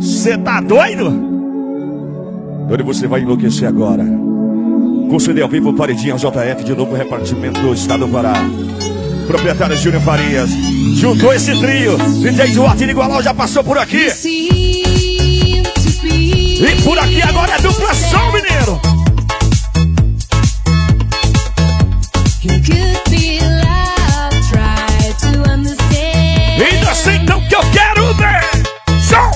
Você tá doido? Onde você vai enlouquecer agora? Com CD ao vivo, Paredinha JF de novo, repartimento do Estado do Pará. Proprietário Júnior Farias juntou esse trio. DJ Duarte Igualau já passou por aqui. E por aqui agora é dupla som, mineiro. Ainda assim, então que eu quero ver. Som!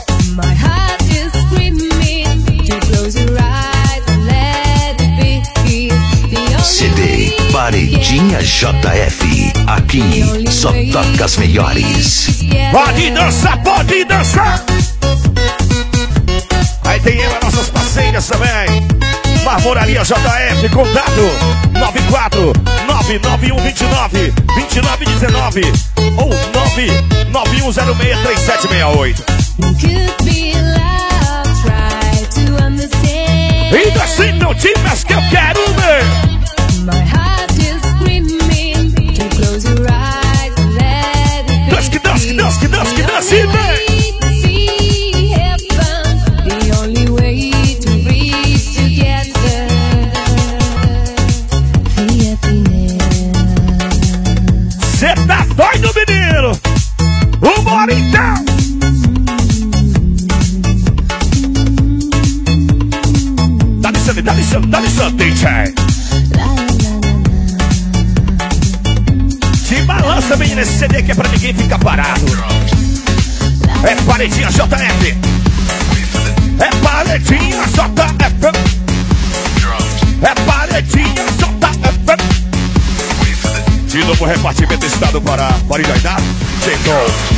CD Paredinha JF. Aqui só toca as melhores. Pode dançar, pode dançar. Aí tem ela, nossas parceiras também. Marmoraria JF, contato 94991292919 ou 991063768. Ainda assim não times que eu quero ver. Dança, que dança, que dança, que dança, que dança, e vem. Cê tá doido, menino? Vambora então! Dá lição, DJ. Te balança, menina, esse CD que é pra ninguém ficar parado. É Paredinha JF. É Paredinha JF. É Paredinha JF. De novo repartimento do Estado do Pará. Pode dar? Chegou.